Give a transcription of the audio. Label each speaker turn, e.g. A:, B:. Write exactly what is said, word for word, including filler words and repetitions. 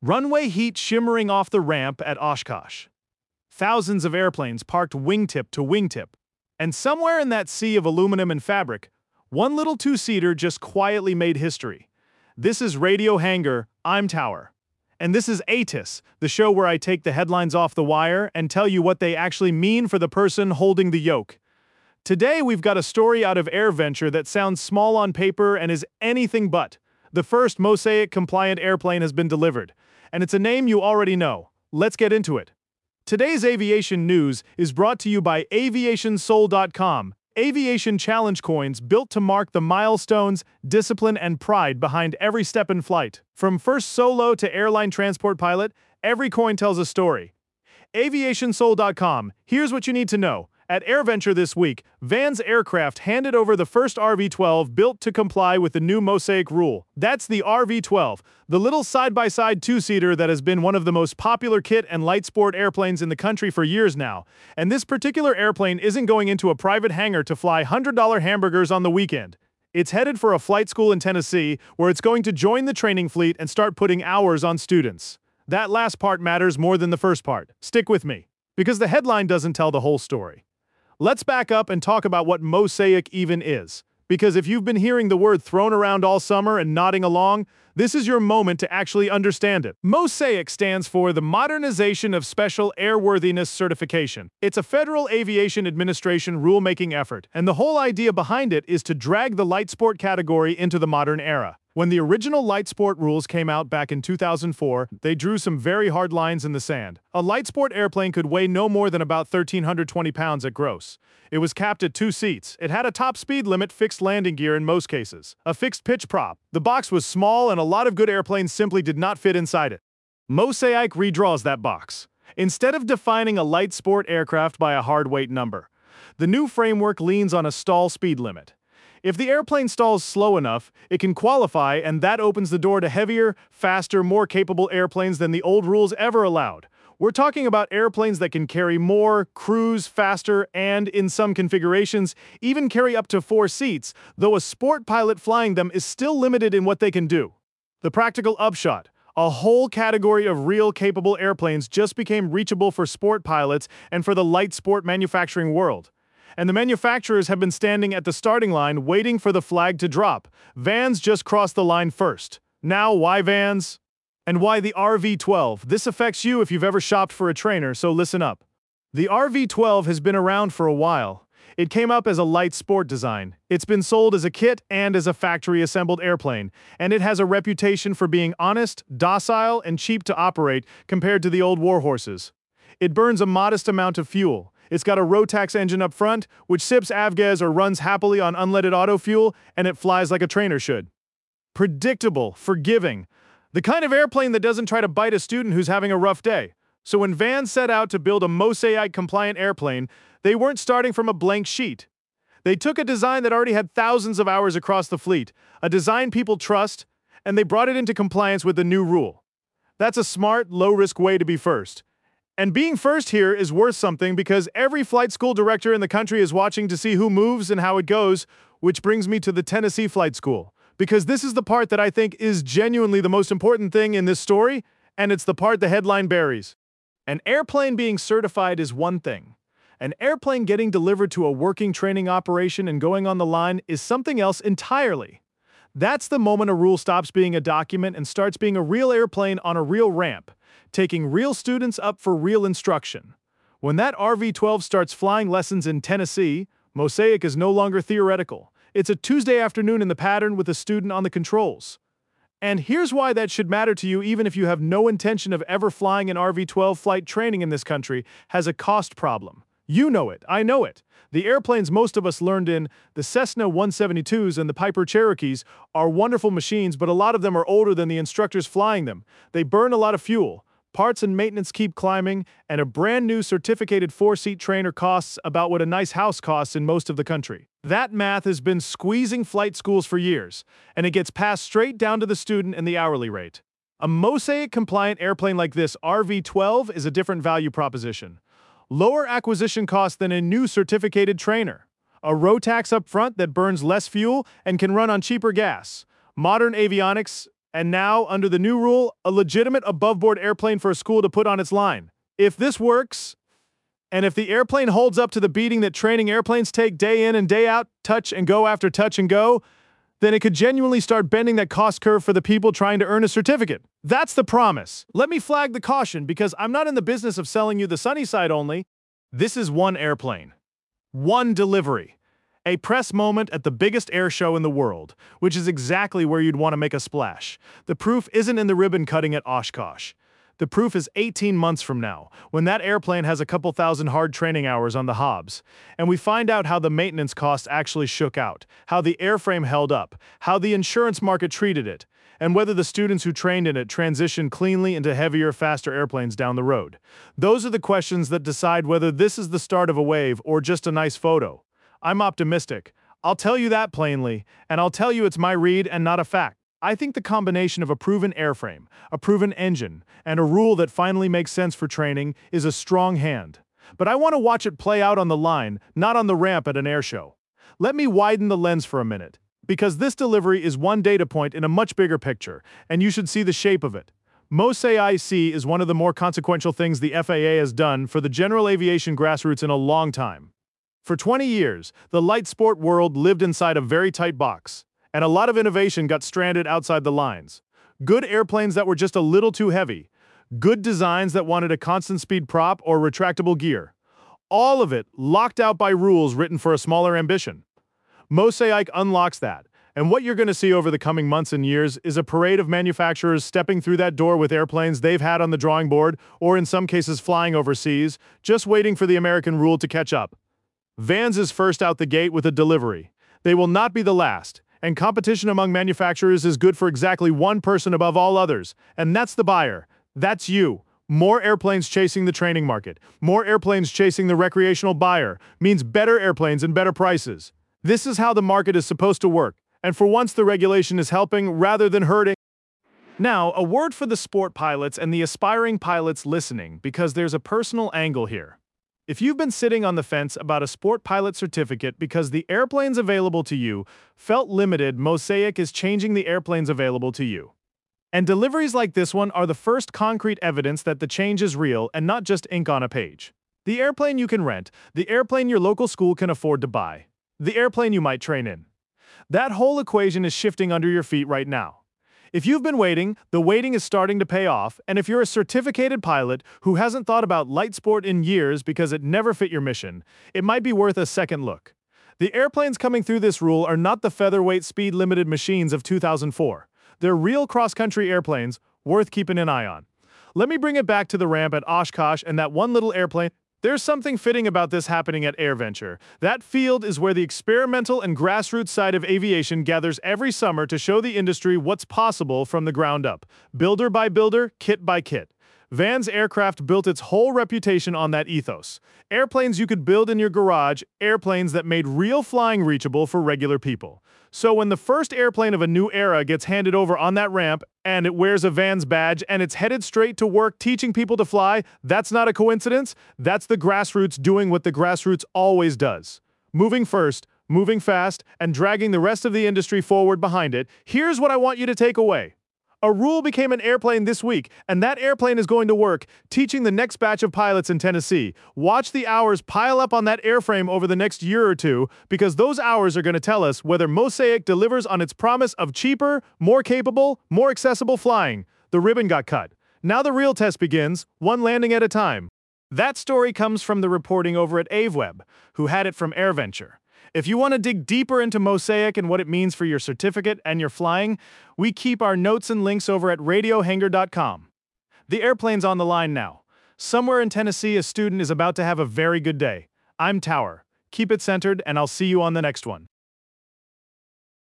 A: Runway heat shimmering off the ramp at Oshkosh. Thousands of airplanes parked wingtip to wingtip. And somewhere in that sea of aluminum and fabric, one little two-seater just quietly made history. This is Radio Hangar, I'm Tower. And this is ATIS, the show where I take the headlines off the wire and tell you what they actually mean for the person holding the yoke. Today we've got a story out of AirVenture that sounds small on paper and is anything but. The first Mosaic-compliant airplane has been delivered, and it's a name you already know. Let's get into it. Today's aviation news is brought to you by aviation soul dot com, aviation challenge coins built to mark the milestones, discipline, and pride behind every step in flight. From first solo to airline transport pilot, every coin tells a story. aviation soul dot com, here's what you need to know. At AirVenture this week, Vans Aircraft handed over the first R V twelve built to comply with the new Mosaic rule. That's the R V twelve, the little side-by-side two-seater that has been one of the most popular kit and light sport airplanes in the country for years now. And this particular airplane isn't going into a private hangar to fly one hundred dollar hamburgers on the weekend. It's headed for a flight school in Tennessee, where it's going to join the training fleet and start putting hours on students. That last part matters more than the first part. Stick with me, because the headline doesn't tell the whole story. Let's back up and talk about what Mosaic even is. Because if you've been hearing the word thrown around all summer and nodding along, this is your moment to actually understand it. Mosaic stands for the Modernization of Special Airworthiness Certification. It's a Federal Aviation Administration rulemaking effort, and the whole idea behind it is to drag the light sport category into the modern era. When the original light sport rules came out back in two thousand four, they drew some very hard lines in the sand. A light sport airplane could weigh no more than about one thousand three hundred twenty pounds at gross. It was capped at two seats. It had a top speed limit, fixed landing gear in most cases, a fixed pitch prop. The box was small and a lot of good airplanes simply did not fit inside it. Mosaic redraws that box. Instead of defining a light sport aircraft by a hard weight number, the new framework leans on a stall speed limit. If the airplane stalls slow enough, it can qualify, and that opens the door to heavier, faster, more capable airplanes than the old rules ever allowed. We're talking about airplanes that can carry more, cruise faster, and, in some configurations, even carry up to four seats, though a sport pilot flying them is still limited in what they can do. The practical upshot: a whole category of real capable airplanes just became reachable for sport pilots and for the light sport manufacturing world. And the manufacturers have been standing at the starting line waiting for the flag to drop. Vans just crossed the line first. Now, why Vans? And why the R V twelve? This affects you if you've ever shopped for a trainer, so listen up. The R V twelve has been around for a while. It came up as a light sport design. It's been sold as a kit and as a factory-assembled airplane, and it has a reputation for being honest, docile, and cheap to operate compared to the old warhorses. It burns a modest amount of fuel. It's got a Rotax engine up front, which sips avgas or runs happily on unleaded auto fuel, and it flies like a trainer should. Predictable, forgiving, the kind of airplane that doesn't try to bite a student who's having a rough day. So when Vans set out to build a Mosaic-compliant airplane, they weren't starting from a blank sheet. They took a design that already had thousands of hours across the fleet, a design people trust, and they brought it into compliance with the new rule. That's a smart, low-risk way to be first. And being first here is worth something because every flight school director in the country is watching to see who moves and how it goes, which brings me to the Tennessee Flight School. Because this is the part that I think is genuinely the most important thing in this story, and it's the part the headline buries. An airplane being certified is one thing. An airplane getting delivered to a working training operation and going on the line is something else entirely. That's the moment a rule stops being a document and starts being a real airplane on a real ramp, taking real students up for real instruction. When that R V twelve starts flying lessons in Tennessee, Mosaic is no longer theoretical. It's a Tuesday afternoon in the pattern with a student on the controls. And here's why that should matter to you even if you have no intention of ever flying an R V twelve. Flight training in this country has a cost problem. You know it, I know it. The airplanes most of us learned in, the Cessna one seventy-twos and the Piper Cherokees, are wonderful machines, but a lot of them are older than the instructors flying them. They burn a lot of fuel. Parts and maintenance keep climbing, and a brand new certificated four-seat trainer costs about what a nice house costs in most of the country. That math has been squeezing flight schools for years, and it gets passed straight down to the student and the hourly rate. A Mosaic-compliant airplane like this R V twelve is a different value proposition. Lower acquisition cost than a new certificated trainer. A Rotax up front that burns less fuel and can run on cheaper gas. Modern avionics, And now, under the new rule, a legitimate above-board airplane for a school to put on its line. If this works, and if the airplane holds up to the beating that training airplanes take day in and day out, touch and go after touch and go, then it could genuinely start bending that cost curve for the people trying to earn a certificate. That's the promise. Let me flag the caution because I'm not in the business of selling you the sunny side only. This is one airplane. One delivery. A press moment at the biggest air show in the world, which is exactly where you'd want to make a splash. The proof isn't in the ribbon cutting at Oshkosh. The proof is eighteen months from now, when that airplane has a couple thousand hard training hours on the Hobbs, and we find out how the maintenance costs actually shook out, how the airframe held up, how the insurance market treated it, and whether the students who trained in it transitioned cleanly into heavier, faster airplanes down the road. Those are the questions that decide whether this is the start of a wave or just a nice photo. I'm optimistic. I'll tell you that plainly, and I'll tell you it's my read and not a fact. I think the combination of a proven airframe, a proven engine, and a rule that finally makes sense for training is a strong hand. But I want to watch it play out on the line, not on the ramp at an air show. Let me widen the lens for a minute, because this delivery is one data point in a much bigger picture, and you should see the shape of it. Mosaic is one of the more consequential things the F A A has done for the general aviation grassroots in a long time. For twenty years, the light sport world lived inside a very tight box, and a lot of innovation got stranded outside the lines. Good airplanes that were just a little too heavy. Good designs that wanted a constant speed prop or retractable gear. All of it locked out by rules written for a smaller ambition. Mosaic unlocks that, and what you're going to see over the coming months and years is a parade of manufacturers stepping through that door with airplanes they've had on the drawing board, or in some cases flying overseas, just waiting for the American rule to catch up. Vans is first out the gate with a delivery. They will not be the last. And competition among manufacturers is good for exactly one person above all others, and that's the buyer. That's you. More airplanes chasing the training market, more airplanes chasing the recreational buyer, means better airplanes and better prices. This is how the market is supposed to work, and for once the regulation is helping rather than hurting. Now, a word for the sport pilots and the aspiring pilots listening, because there's a personal angle here. If you've been sitting on the fence about a sport pilot certificate because the airplanes available to you felt limited, Mosaic is changing the airplanes available to you. And deliveries like this one are the first concrete evidence that the change is real and not just ink on a page. The airplane you can rent, the airplane your local school can afford to buy, the airplane you might train in. That whole equation is shifting under your feet right now. If you've been waiting, the waiting is starting to pay off, and if you're a certificated pilot who hasn't thought about light sport in years because it never fit your mission, it might be worth a second look. The airplanes coming through this rule are not the featherweight speed-limited machines of two thousand four. They're real cross-country airplanes worth keeping an eye on. Let me bring it back to the ramp at Oshkosh and that one little airplane. There's something fitting about this happening at AirVenture. That field is where the experimental and grassroots side of aviation gathers every summer to show the industry what's possible from the ground up. Builder by builder, kit by kit. Vans Aircraft built its whole reputation on that ethos. Airplanes you could build in your garage, airplanes that made real flying reachable for regular people. So when the first airplane of a new era gets handed over on that ramp, and it wears a Vans badge, and it's headed straight to work teaching people to fly, that's not a coincidence. That's the grassroots doing what the grassroots always does. Moving first, moving fast, and dragging the rest of the industry forward behind it. Here's what I want you to take away. A rule became an airplane this week, and that airplane is going to work, teaching the next batch of pilots in Tennessee. Watch the hours pile up on that airframe over the next year or two, because those hours are going to tell us whether Mosaic delivers on its promise of cheaper, more capable, more accessible flying. The ribbon got cut. Now the real test begins, one landing at a time. That story comes from the reporting over at AveWeb, who had it from AirVenture. If you want to dig deeper into Mosaic and what it means for your certificate and your flying, we keep our notes and links over at radio hanger dot com. The airplane's on the line now. Somewhere in Tennessee, a student is about to have a very good day. I'm Tower. Keep it centered, and I'll see you on the next one.